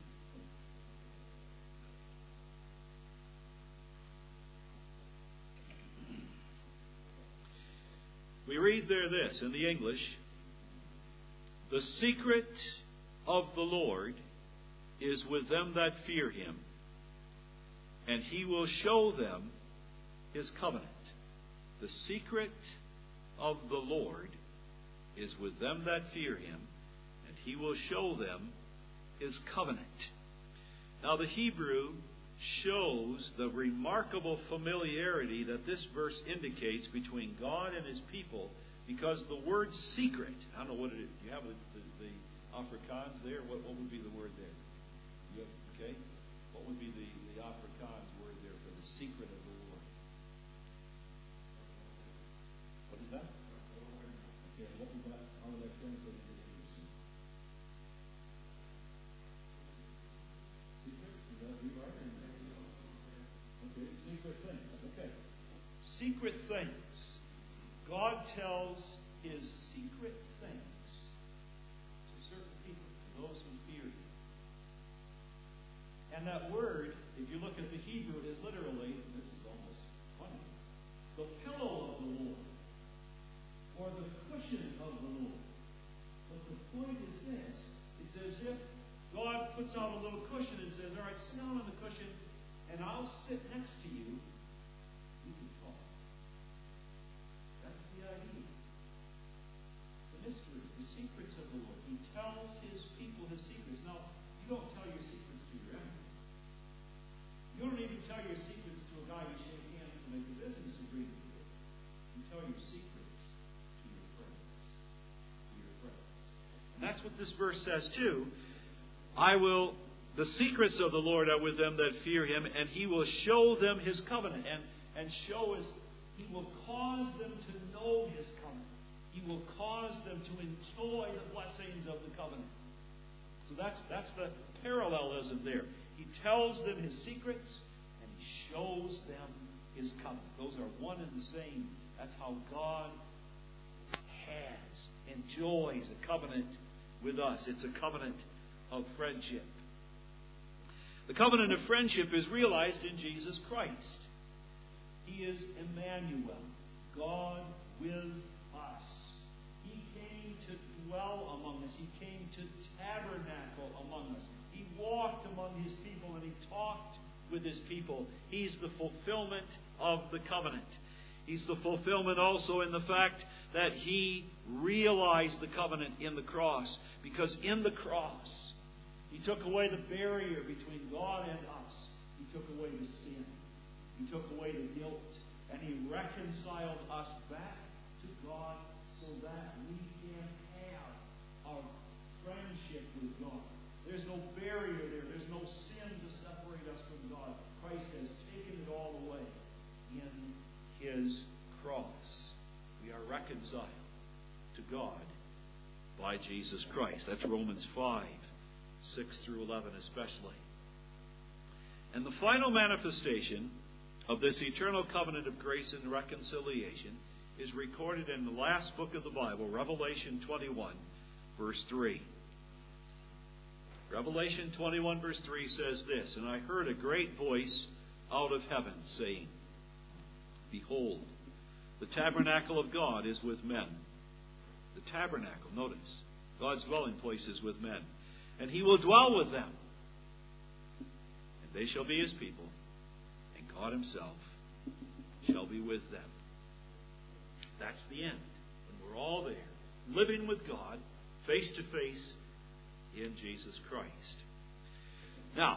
We read there this in the English: "The secret of the Lord is with them that fear Him, and He will show them His covenant." The secret of the Lord is with them that fear Him, and He will show them His covenant. Now the Hebrew shows the remarkable familiarity that this verse indicates between God and His people, because the word secret, I don't know what it is. Do you have the Afrikaans there? What would be the word there? You have, okay? What would be the Afrikaans word there for the secret of the Lord? What is that? Okay, what would that, how would that translate into English? Secret? Is that right? Okay, secret things. Okay. Secret things. God tells His secret things to certain people, to those who fear Him. And that word, if you look at the Hebrew, is literally, and this is almost funny, the pillow of the Lord, or the cushion of the Lord. But the point is this: it's as if God puts out a little cushion and says, "All right, sit down on the cushion, and I'll sit next to you. You can talk." That's the idea. The mysteries, the secrets of the Lord. He tells His people His secrets. Now, you don't tell your secrets to your enemy. You don't even tell your secrets to a guy you shake hands to make a business agreement with. You tell your secrets to your friends. To your friends. And that's what this verse says too. The secrets of the Lord are with them that fear Him, and He will show them His covenant. And show is, He will cause them to know His covenant. He will cause them to enjoy the blessings of the covenant. So that's the parallelism there. He tells them His secrets, and He shows them His covenant. Those are one and the same. That's how God enjoys a covenant with us. It's a covenant of friendship. The covenant of friendship is realized in Jesus Christ. He is Emmanuel, God with us. He came to dwell among us. He came to tabernacle among us. He walked among His people and He talked with His people. He's the fulfillment of the covenant. He's the fulfillment also in the fact that He realized the covenant in the cross. Because in the cross, He took away the barrier between God and us. He took away the sin. He took away the guilt. And He reconciled us back to God so that we can have our friendship with God. There's no barrier there. There's no sin to separate us from God. Christ has taken it all away in His cross. We are reconciled to God by Jesus Christ. That's Romans 5. 6 through 11 especially. And the final manifestation of this eternal covenant of grace and reconciliation is recorded in the last book of the Bible, Revelation 21, verse 3. Revelation 21, verse 3 says this: "And I heard a great voice out of heaven saying, Behold, the tabernacle of God is with men." The tabernacle, notice, God's dwelling place is with men. "And He will dwell with them. And they shall be His people. And God Himself shall be with them." That's the end. When we're all there, living with God, face to face in Jesus Christ. Now,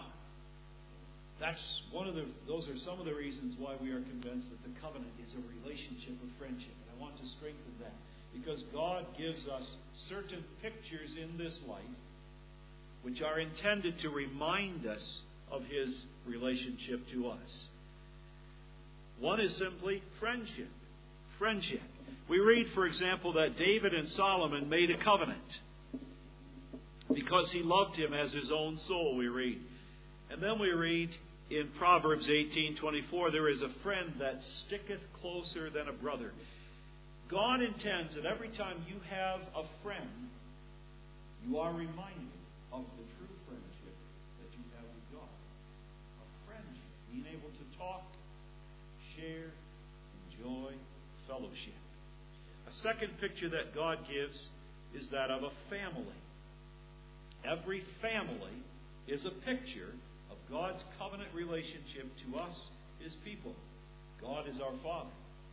those are some of the reasons why we are convinced that the covenant is a relationship of friendship. And I want to strengthen that. Because God gives us certain pictures in this life which are intended to remind us of His relationship to us. One is simply friendship. Friendship. We read, for example, that David and Solomon made a covenant because he loved him as his own soul, we read. And then we read in Proverbs 18:24, "There is a friend that sticketh closer than a brother." God intends that every time you have a friend, you are reminded of the true friendship that you have with God. A friendship, being able to talk, share, enjoy fellowship. A second picture that God gives is that of a family. Every family is a picture of God's covenant relationship to us, His people. God is our Father.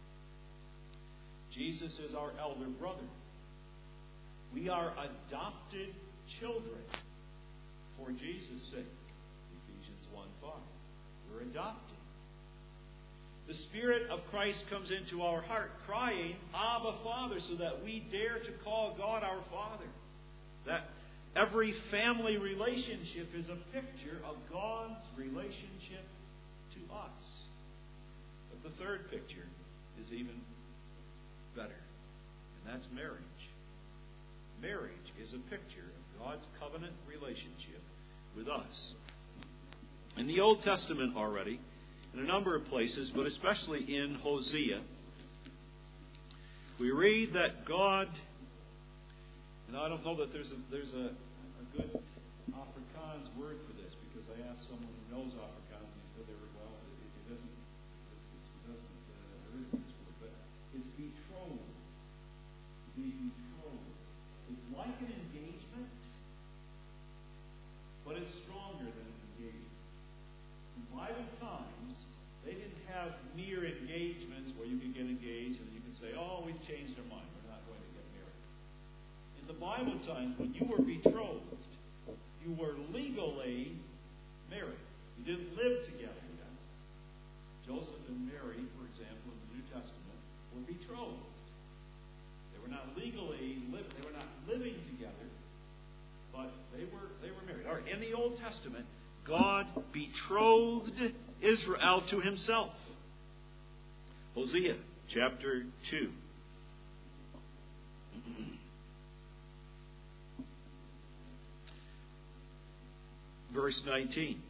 Jesus is our elder brother. We are adopted children for Jesus' sake. Ephesians 1:5. We're adopted. The Spirit of Christ comes into our heart, crying, Abba, Father, so that we dare to call God our Father. That every family relationship is a picture of God's relationship to us. But the third picture is even better, and that's marriage. Marriage is a picture of God's covenant relationship with us. In the Old Testament already, in a number of places, but especially in Hosea, we read that God, and I don't know that there's a good Afrikaans word for this, because I asked someone who knows Afrikaans, and he said there is this word, but it's betrothed. To be betrothed. It's like an engagement, but it's stronger than an engagement. In Bible times, they didn't have mere engagements where you could get engaged and you could say, oh, we've changed our mind, we're not going to get married. In the Bible times, when you were betrothed, you were legally married. You didn't live together yet. Joseph and Mary, for example, in the New Testament, were betrothed. They were not legally they were not living together, but they were married. All right, in the Old Testament, God betrothed Israel to Himself. Hosea chapter 2. Verse 19.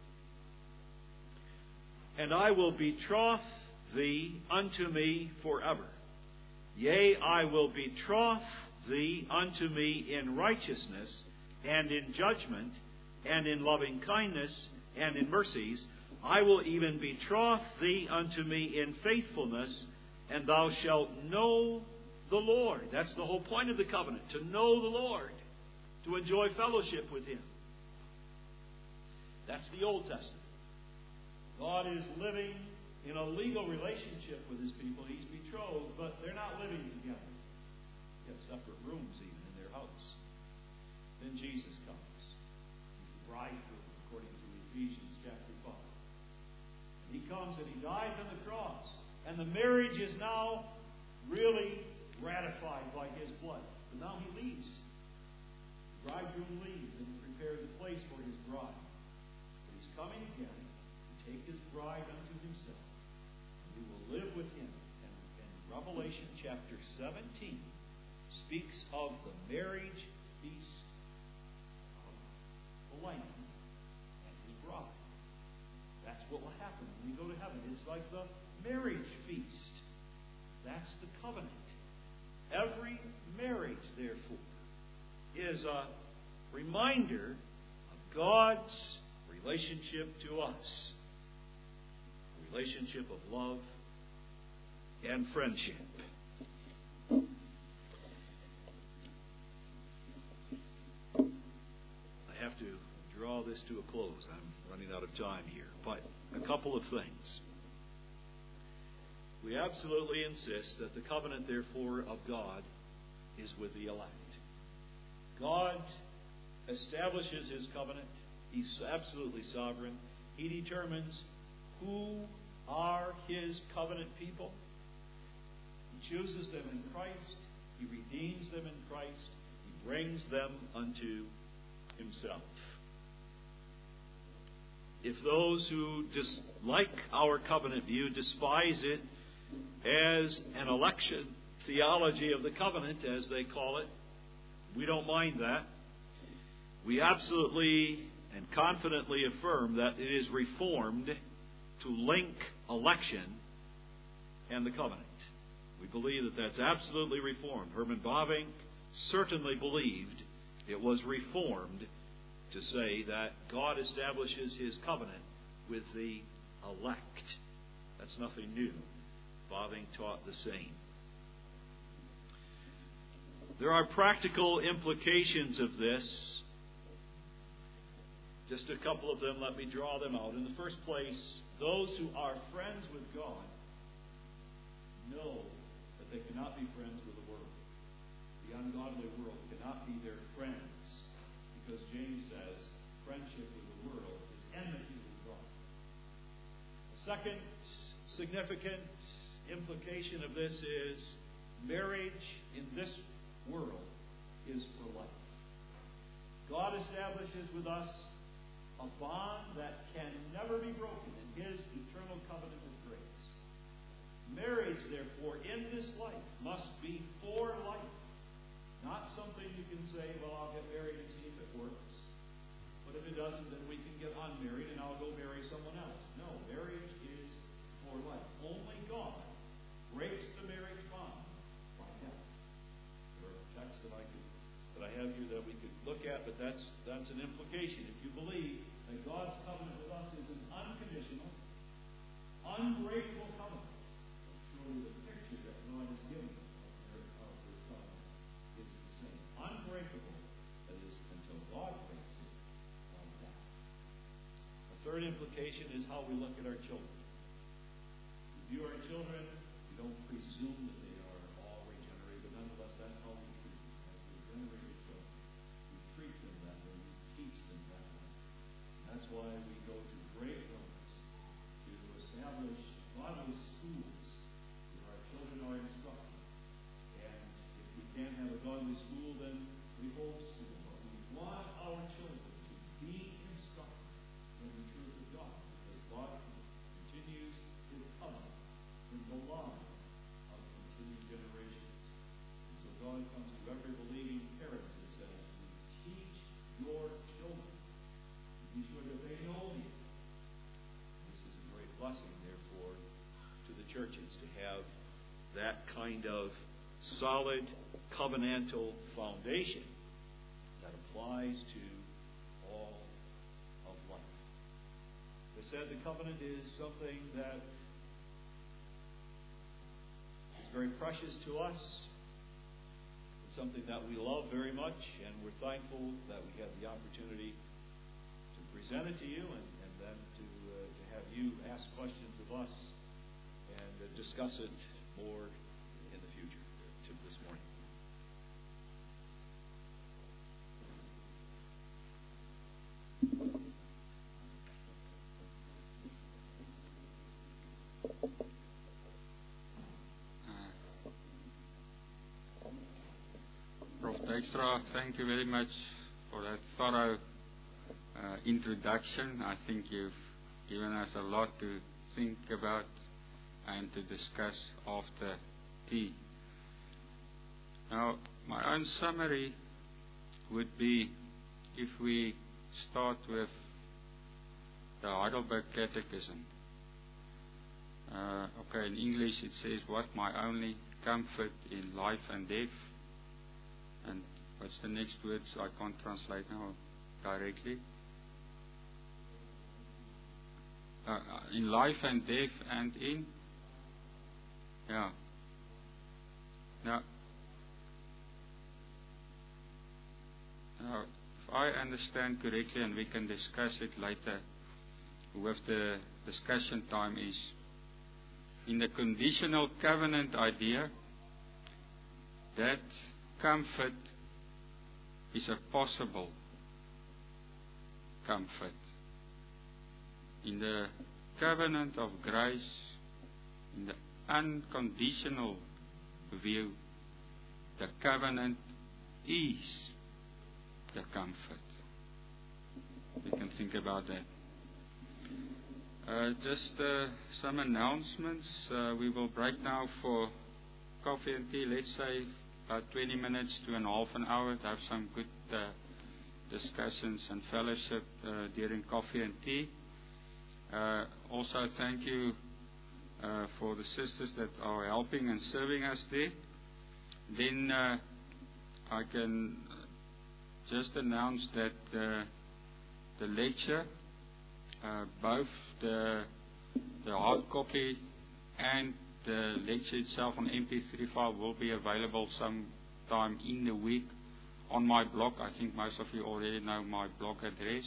And I will betroth thee unto me forever. Yea, I will betroth thee unto me in righteousness and in judgment and in loving kindness and in mercies. I will even betroth thee unto me in faithfulness, and thou shalt know the Lord. That's the whole point of the covenant, to know the Lord, to enjoy fellowship with Him. That's the Old Testament. God is living in a legal relationship with His people. He's betrothed, but they're not living together. They have separate rooms even in their house. Then Jesus comes. He's the bridegroom, according to Ephesians chapter 5. And He comes and He dies on the cross. And the marriage is now really ratified by His blood. But now He leaves. The bridegroom leaves and prepares a place for His bride. But He's coming again to take His bride unto Himself. And we will live with Him. And Revelation chapter 17 speaks of the marriage feast of the Lamb and His bride. That's what will happen when we go to heaven. It's like the marriage feast. That's the covenant. Every marriage, therefore, is a reminder of God's relationship to us. A relationship of love and friendship. I have to draw this to a close. I'm running out of time here. But a couple of things. We absolutely insist that the covenant, therefore, of God is with the elect. God establishes His covenant. He's absolutely sovereign. He determines who are His covenant people. He chooses them in Christ. He redeems them in Christ. He brings them unto Himself. If those who dislike our covenant view despise it as an election theology of the covenant, as they call it, we don't mind that. We absolutely and confidently affirm that it is reformed to link election and the covenant. We believe that that's absolutely reformed. Herman Bavinck certainly believed it was reformed to say that God establishes His covenant with the elect. That's nothing new. Bavinck taught the same. There are practical implications of this. Just a couple of them, let me draw them out. In the first place, those who are friends with God know that they cannot be friends with the world. The ungodly world cannot be their friends, because James says friendship with the world is enmity with God. The second significant implication of this is marriage in this world is for life. God establishes with us a bond that can never be broken in His eternal covenant of grace. Marriage, therefore, in this life must be for life. Not something you can say, well, I'll get married and see if it works. But if it doesn't, then we can get unmarried and I'll go marry someone else. No, marriage is for life. Only God breaks the marriage bond by death. There are texts that I have here that we could look at, but that's an implication. If you believe that God's covenant with us is an unconditional, unbreakable covenant, surely the picture that God has given of His covenant is the same. Unbreakable, that is, until God breaks it by death. The third implication is how we look at our children. We view our children, we don't presume that they are all regenerated, but nonetheless, that's how we treat them. As regenerated children, we treat them that way, we teach them that way. That's why we go to great lengths to establish godly schools where our children are instructed. And if we can't have a godly school, then we homeschool. But we want our children to be instructed in the truth of God, because God continues His covenant in the line of continued generations. And so God comes to every believing parent and says, you teach your children. Be sure that they know me. This is a great blessing, therefore, to the churches to have that kind of solid covenantal foundation that applies to all of life. As I said, the covenant is something that is very precious to us. It's something that we love very much, and we're thankful that we have the opportunity to present it to you, and then to have you ask questions of us and discuss it more in the future to this morning. Prof. Dijkstra, thank you very much for that thorough introduction. I think you've given us a lot to think about and to discuss after tea. Now, my own summary would be, if we start with the Heidelberg Catechism. Okay, in English it says, what my only comfort in life and death. And what's the next words? I can't translate now directly. In life and death and in? Yeah. Now, if I understand correctly, and we can discuss it later with the discussion time, is in the conditional covenant idea, that comfort is a possible comfort. In the covenant of grace, in the unconditional view, the covenant is the comfort. We can think about that. Just some announcements. We will break now for coffee and tea. Let's say about 20 minutes to an half an hour to have some good discussions and fellowship during coffee and tea. Also, thank you for the sisters that are helping and serving us there. Then I can just announce that the lecture, both the hard copy and the lecture itself on MP3 file, will be available sometime time in the week on my blog. I think most of you already know my blog address,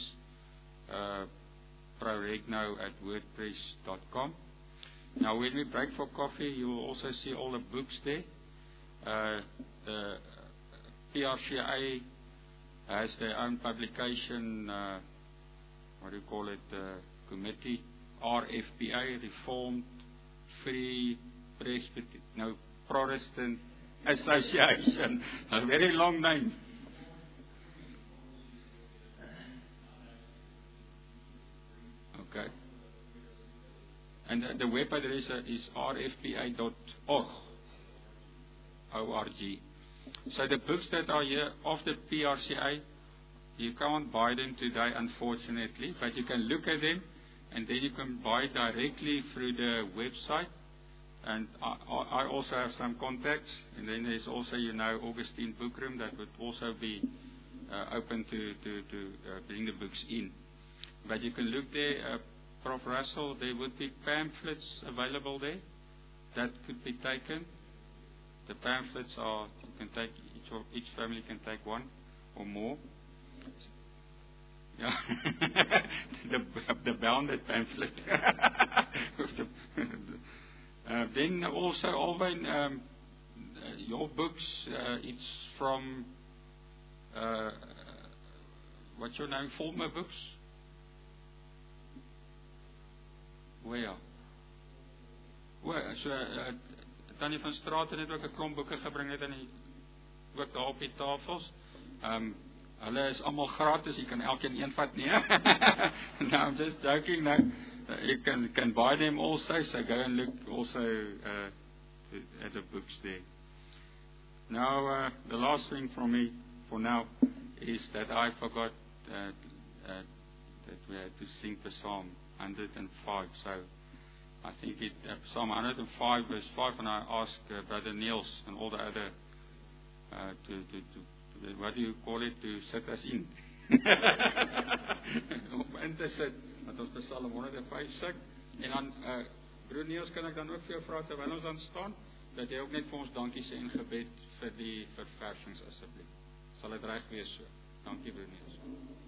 proregno@wordpress.com. Now, when we break for coffee, you will also see all the books there. The PRCA has their own publication, committee, RFPA, Reformed Free Protestant Association. A very long name. Okay. And the web address is rfpa.org. O-R-G. So the books that are here of the PRCA, you can't buy them today, unfortunately, but you can look at them, and then you can buy directly through the website. And I also have some contacts, and then there's also, Augustine Bookroom that would also be open to bring the books in. But you can look there, Prof. Russell, there would be pamphlets available there that could be taken. The pamphlets are, you can take, each family can take one or more. Yeah. the bounded pamphlet. Then also, Alwyn, your books, it's from, what's your name, Fulmer Books? Where? So, Tannie van Straten het ook 'n klomp boeke gebring het en ook daar op die tafels. Hulle is almal gratis, jy kan elkeen een vat nie. No, I'm just joking now. You can buy them also, so go and look also at the books there. Now, the last thing from me for now is that I forgot that we had to sing the Psalm 105. So I think Psalm 105 verse 5, and I asked Brother Niels and all the other to what do you call it, to set us in. Om in te sit, dat ons Psalm 105 sing. En dan, broer Niels, kan ek dan ook vir jou vra, terwyl ons dan staan, dat jy ook net vir ons dankie sê in gebed vir die verversings asseblief. Sal dit reg wees so? Dankie, broer Niels.